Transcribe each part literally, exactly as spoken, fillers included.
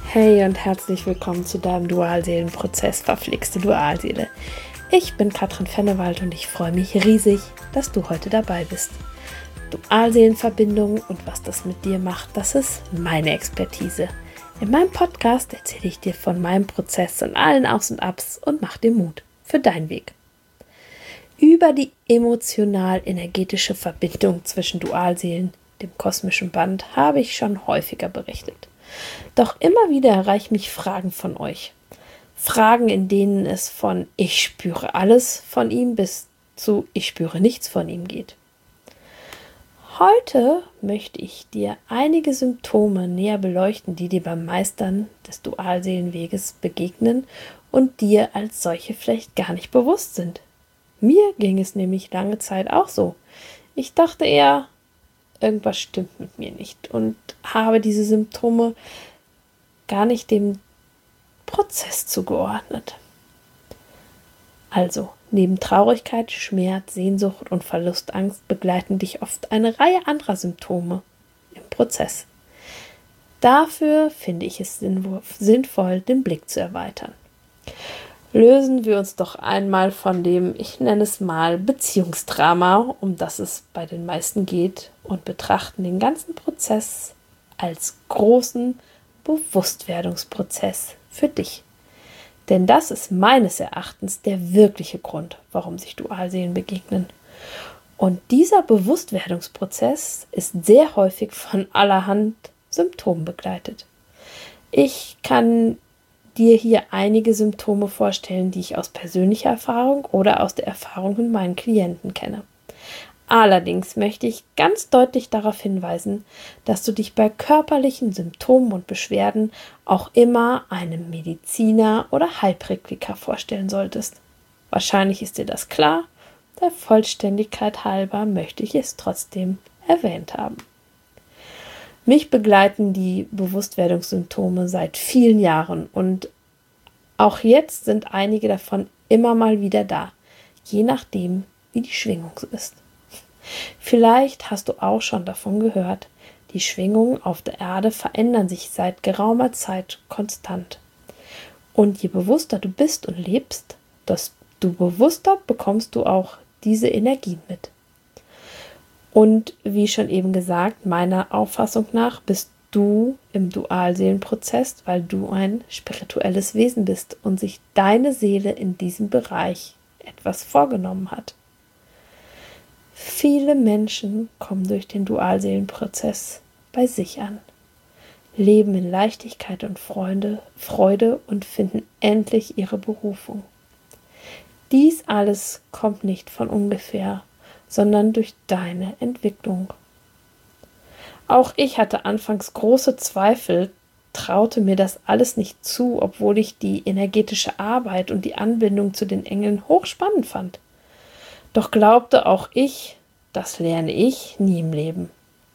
Hey und herzlich willkommen zu deinem Dualseelenprozess Verflixte Dualseele. Ich bin Katrin Fennewald und ich freue mich riesig, dass du heute dabei bist. Dualseelenverbindung und was das mit dir macht, das ist meine Expertise. In meinem Podcast erzähle ich dir von meinem Prozess und allen Aufs und Abs und mach dir Mut für deinen Weg. Über die emotional-energetische Verbindung zwischen Dualseelen, dem kosmischen Band, habe ich schon häufiger berichtet. Doch immer wieder erreichen mich Fragen von euch. Fragen, in denen es von ich spüre alles von ihm bis zu ich spüre nichts von ihm geht. Heute möchte ich dir einige Symptome näher beleuchten, die dir beim Meistern des Dualseelenweges begegnen und dir als solche vielleicht gar nicht bewusst sind. Mir ging es nämlich lange Zeit auch so. Ich dachte eher, irgendwas stimmt mit mir nicht und habe diese Symptome gar nicht dem Prozess zugeordnet. Also, neben Traurigkeit, Schmerz, Sehnsucht und Verlustangst begleiten dich oft eine Reihe anderer Symptome im Prozess. Dafür finde ich es sinnvoll, den Blick zu erweitern. Lösen wir uns doch einmal von dem, ich nenne es mal, Beziehungsdrama, um das es bei den meisten geht, und betrachten den ganzen Prozess als großen Bewusstwerdungsprozess für dich. Denn das ist meines Erachtens der wirkliche Grund, warum sich Dualseelen begegnen. Und dieser Bewusstwerdungsprozess ist sehr häufig von allerhand Symptomen begleitet. Ich kann dir hier einige Symptome vorstellen, die ich aus persönlicher Erfahrung oder aus der Erfahrung mit meinen Klienten kenne. Allerdings möchte ich ganz deutlich darauf hinweisen, dass du dich bei körperlichen Symptomen und Beschwerden auch immer einem Mediziner oder Heilpraktiker vorstellen solltest. Wahrscheinlich ist dir das klar, der Vollständigkeit halber möchte ich es trotzdem erwähnt haben. Mich begleiten die Bewusstwerdungssymptome seit vielen Jahren und auch jetzt sind einige davon immer mal wieder da, je nachdem, wie die Schwingung ist. Vielleicht hast du auch schon davon gehört, die Schwingungen auf der Erde verändern sich seit geraumer Zeit konstant. Und je bewusster du bist und lebst, desto bewusster bekommst du auch diese Energien mit. Und wie schon eben gesagt, meiner Auffassung nach bist du im Dualseelenprozess, weil du ein spirituelles Wesen bist und sich deine Seele in diesem Bereich etwas vorgenommen hat. Viele Menschen kommen durch den Dualseelenprozess bei sich an, leben in Leichtigkeit und Freude, Freude und finden endlich ihre Berufung. Dies alles kommt nicht von ungefähr, sondern durch deine Entwicklung. Auch ich hatte anfangs große Zweifel, traute mir das alles nicht zu, obwohl ich die energetische Arbeit und die Anbindung zu den Engeln hochspannend fand. Doch glaubte auch ich, das lerne ich nie im Leben.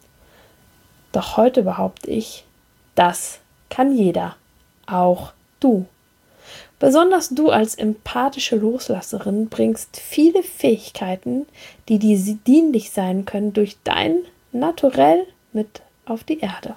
Doch heute behaupte ich, das kann jeder, auch du. Besonders du als empathische Loslasserin bringst viele Fähigkeiten, die dir dienlich sein können, durch dein Naturell mit auf die Erde.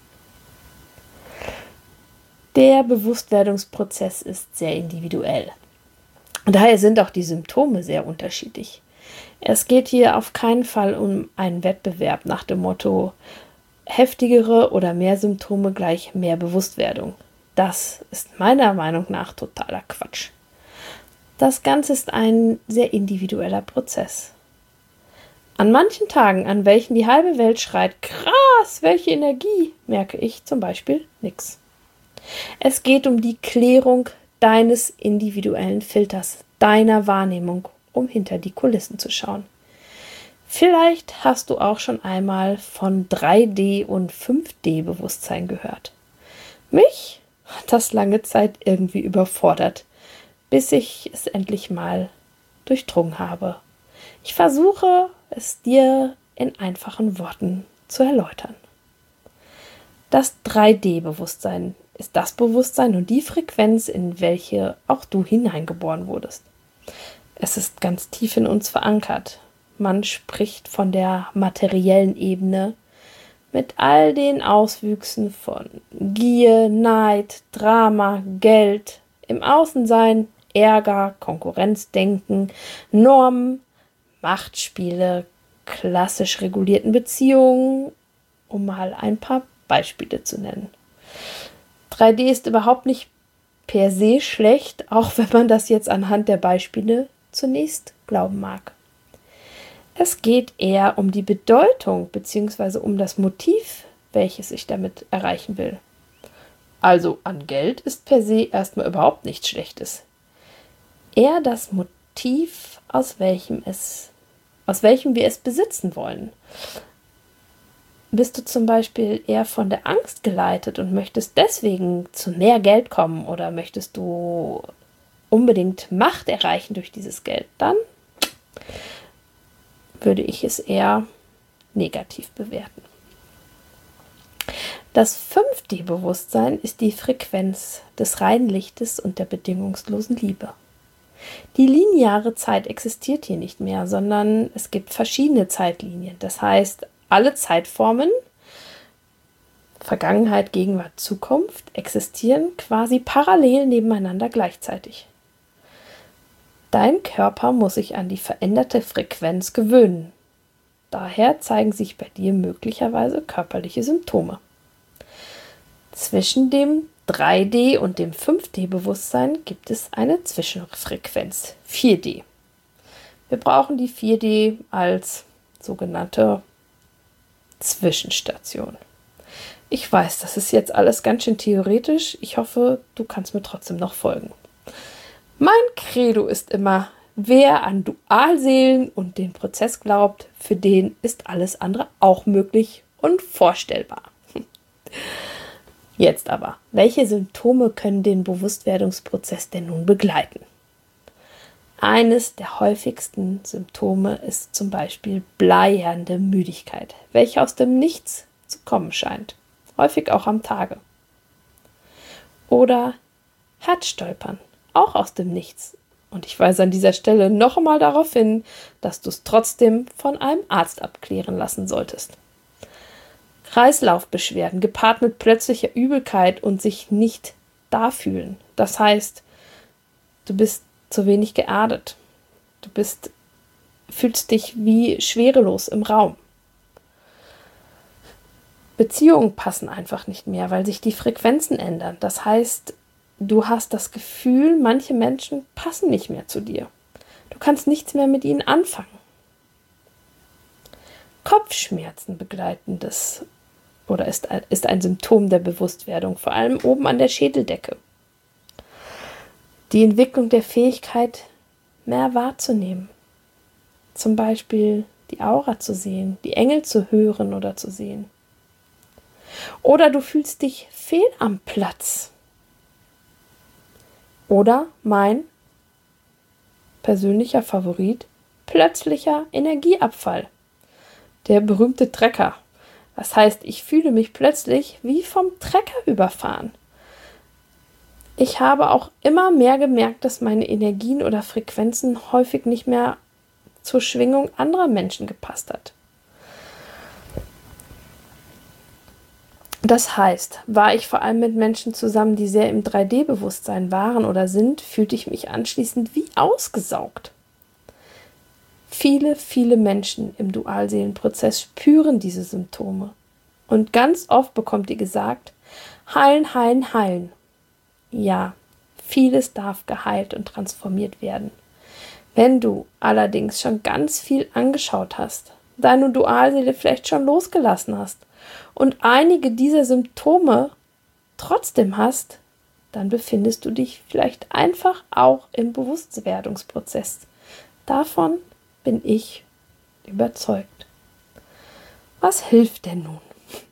Der Bewusstwerdungsprozess ist sehr individuell. Und daher sind auch die Symptome sehr unterschiedlich. Es geht hier auf keinen Fall um einen Wettbewerb nach dem Motto heftigere oder mehr Symptome gleich mehr Bewusstwerdung. Das ist meiner Meinung nach totaler Quatsch. Das Ganze ist ein sehr individueller Prozess. An manchen Tagen, an welchen die halbe Welt schreit, krass, welche Energie, merke ich zum Beispiel nichts. Es geht um die Klärung deines individuellen Filters, deiner Wahrnehmung, um hinter die Kulissen zu schauen. Vielleicht hast du auch schon einmal von drei D- und fünf D-Bewusstsein gehört. Mich hat das lange Zeit irgendwie überfordert, bis ich es endlich mal durchdrungen habe. Ich versuche, es dir in einfachen Worten zu erläutern. Das drei D-Bewusstsein ist das Bewusstsein und die Frequenz, in welche auch du hineingeboren wurdest. Es ist ganz tief in uns verankert. Man spricht von der materiellen Ebene, mit all den Auswüchsen von Gier, Neid, Drama, Geld, im Außensein, Ärger, Konkurrenzdenken, Normen, Machtspiele, klassisch regulierten Beziehungen, um mal ein paar Beispiele zu nennen. drei D ist überhaupt nicht per se schlecht, auch wenn man das jetzt anhand der Beispiele zunächst glauben mag. Es geht eher um die Bedeutung bzw. um das Motiv, welches ich damit erreichen will. Also an Geld ist per se erstmal überhaupt nichts Schlechtes. Eher das Motiv, aus welchem es, aus welchem wir es besitzen wollen. Bist du zum Beispiel eher von der Angst geleitet und möchtest deswegen zu mehr Geld kommen oder möchtest du unbedingt Macht erreichen durch dieses Geld, dann würde ich es eher negativ bewerten. Das fünf D-Bewusstsein ist die Frequenz des reinen Lichtes und der bedingungslosen Liebe. Die lineare Zeit existiert hier nicht mehr, sondern es gibt verschiedene Zeitlinien. Das heißt, alle Zeitformen, Vergangenheit, Gegenwart, Zukunft, existieren quasi parallel nebeneinander gleichzeitig. Dein Körper muss sich an die veränderte Frequenz gewöhnen. Daher zeigen sich bei dir möglicherweise körperliche Symptome. Zwischen dem drei D und dem fünf D-Bewusstsein gibt es eine Zwischenfrequenz, vier D. Wir brauchen die vier D als sogenannte Zwischenstation. Ich weiß, das ist jetzt alles ganz schön theoretisch. Ich hoffe, du kannst mir trotzdem noch folgen. Mein Credo ist immer, wer an Dualseelen und den Prozess glaubt, für den ist alles andere auch möglich und vorstellbar. Jetzt aber, welche Symptome können den Bewusstwerdungsprozess denn nun begleiten? Eines der häufigsten Symptome ist zum Beispiel bleiernde Müdigkeit, welche aus dem Nichts zu kommen scheint, häufig auch am Tage. Oder Herzstolpern, auch aus dem Nichts. Und ich weise an dieser Stelle noch einmal darauf hin, dass du es trotzdem von einem Arzt abklären lassen solltest. Kreislaufbeschwerden, gepaart mit plötzlicher Übelkeit und sich nicht da fühlen. Das heißt, du bist zu wenig geerdet. Du bist, fühlst dich wie schwerelos im Raum. Beziehungen passen einfach nicht mehr, weil sich die Frequenzen ändern. Das heißt, du hast das Gefühl, manche Menschen passen nicht mehr zu dir. Du kannst nichts mehr mit ihnen anfangen. Kopfschmerzen begleiten das oder ist, ist ein Symptom der Bewusstwerdung, vor allem oben an der Schädeldecke. Die Entwicklung der Fähigkeit, mehr wahrzunehmen. Zum Beispiel die Aura zu sehen, die Engel zu hören oder zu sehen. Oder du fühlst dich fehl am Platz. Oder mein persönlicher Favorit, plötzlicher Energieabfall. Der berühmte Trecker. Das heißt, ich fühle mich plötzlich wie vom Trecker überfahren. Ich habe auch immer mehr gemerkt, dass meine Energien oder Frequenzen häufig nicht mehr zur Schwingung anderer Menschen gepasst hat. Das heißt, war ich vor allem mit Menschen zusammen, die sehr im drei D-Bewusstsein waren oder sind, fühlte ich mich anschließend wie ausgesaugt. Viele, viele Menschen im Dualseelenprozess spüren diese Symptome. Und ganz oft bekommt ihr gesagt, heilen, heilen, heilen. Ja, vieles darf geheilt und transformiert werden. Wenn du allerdings schon ganz viel angeschaut hast, deine Dualseele vielleicht schon losgelassen hast und einige dieser Symptome trotzdem hast, dann befindest du dich vielleicht einfach auch im Bewusstwerdungsprozess. Davon bin ich überzeugt. Was hilft denn nun?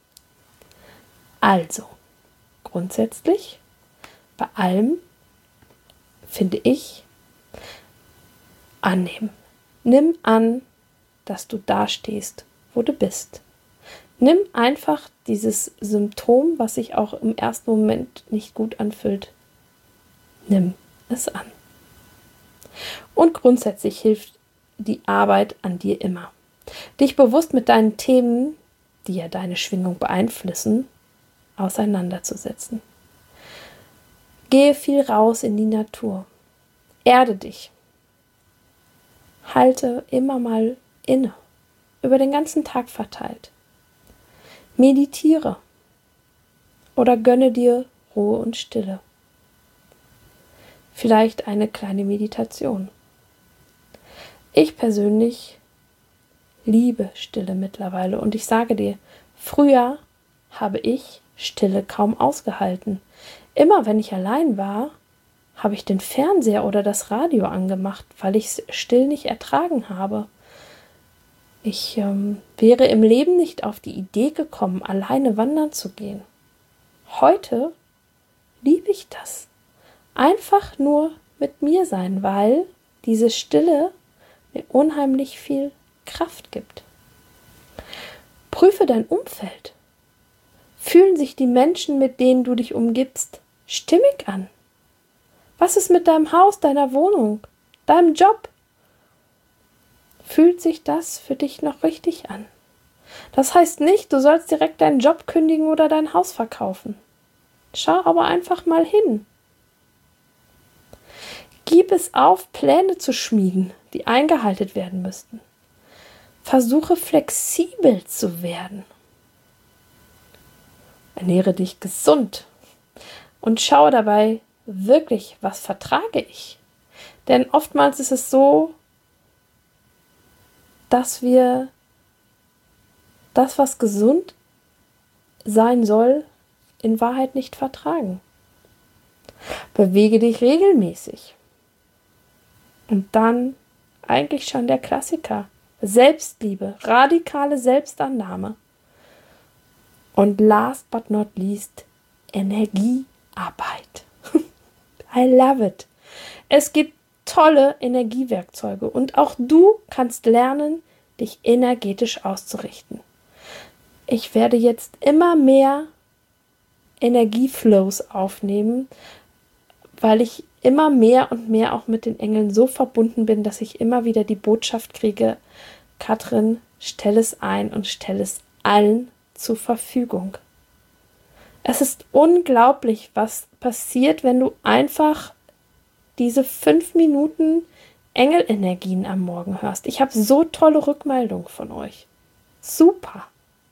Also, grundsätzlich, bei allem finde ich, annehmen. Nimm an, dass du da stehst, wo du bist. Nimm einfach dieses Symptom, was sich auch im ersten Moment nicht gut anfühlt. Nimm es an. Und grundsätzlich hilft die Arbeit an dir immer. Dich bewusst mit deinen Themen die ja deine Schwingung beeinflussen, auseinanderzusetzen. Gehe viel raus in die Natur. Erde dich. Halte immer mal inne, über den ganzen Tag verteilt. Meditiere oder gönne dir Ruhe und Stille. Vielleicht eine kleine Meditation. Ich persönlich liebe Stille mittlerweile und ich sage dir, früher habe ich Stille kaum ausgehalten. Immer wenn ich allein war, habe ich den Fernseher oder das Radio angemacht, weil ich es still nicht ertragen habe. Ich ähm, wäre im Leben nicht auf die Idee gekommen, alleine wandern zu gehen. Heute liebe ich das. Einfach nur mit mir sein, weil diese Stille mir unheimlich viel Kraft gibt. Prüfe dein Umfeld. Fühlen sich die Menschen, mit denen du dich umgibst, stimmig an? Was ist mit deinem Haus, deiner Wohnung, deinem Job? Fühlt sich das für dich noch richtig an? Das heißt nicht, du sollst direkt deinen Job kündigen oder dein Haus verkaufen. Schau aber einfach mal hin. Gib es auf, Pläne zu schmieden, die eingehalten werden müssten. Versuche flexibel zu werden. Ernähre dich gesund und schaue dabei wirklich, was vertrage ich. Denn oftmals ist es so, dass wir das, was gesund sein soll, in Wahrheit nicht vertragen. Bewege dich regelmäßig. Und dann eigentlich schon der Klassiker. Selbstliebe, radikale Selbstannahme. Und last but not least, Energiearbeit. I love it. Es gibt tolle Energiewerkzeuge und auch du kannst lernen, dich energetisch auszurichten. Ich werde jetzt immer mehr Energieflows aufnehmen, weil ich immer mehr und mehr auch mit den Engeln so verbunden bin, dass ich immer wieder die Botschaft kriege, Katrin, stell es ein und stell es allen zur Verfügung. Es ist unglaublich, was passiert, wenn du einfach diese fünf Minuten Engelenergien am Morgen hörst. Ich habe so tolle Rückmeldungen von euch. Super.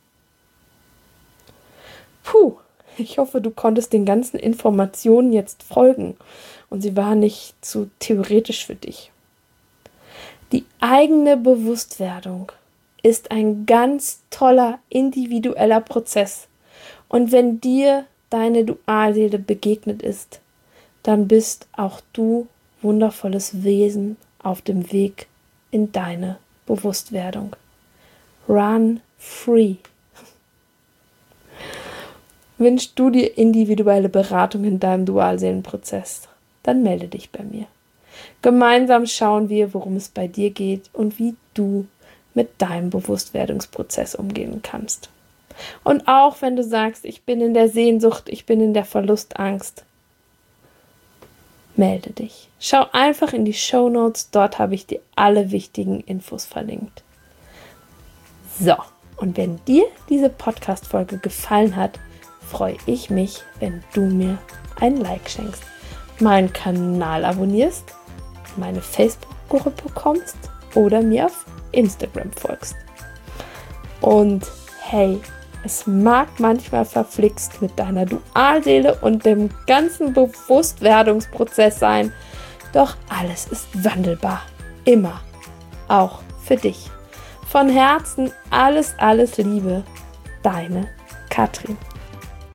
Puh, ich hoffe, du konntest den ganzen Informationen jetzt folgen und sie waren nicht zu theoretisch für dich. Die eigene Bewusstwerdung ist ein ganz toller individueller Prozess. Und wenn dir deine Dualseele begegnet ist, dann bist auch du wundervolles Wesen auf dem Weg in deine Bewusstwerdung. Run free. Wünschst du dir individuelle Beratung in deinem Dualseelenprozess? Dann melde dich bei mir. Gemeinsam schauen wir, worum es bei dir geht und wie du mit deinem Bewusstwerdungsprozess umgehen kannst. Und auch wenn du sagst, ich bin in der Sehnsucht, ich bin in der Verlustangst, melde dich. Schau einfach in die Shownotes, dort habe ich dir alle wichtigen Infos verlinkt. So, und wenn dir diese Podcast-Folge gefallen hat, freue ich mich, wenn du mir ein Like schenkst, meinen Kanal abonnierst, meine Facebook-Gruppe kommst oder mir auf Instagram folgst. Und hey, es mag manchmal verflixt mit deiner Dualseele und dem ganzen Bewusstwerdungsprozess sein, doch alles ist wandelbar. Immer. Auch für dich. Von Herzen alles, alles Liebe. Deine Katrin.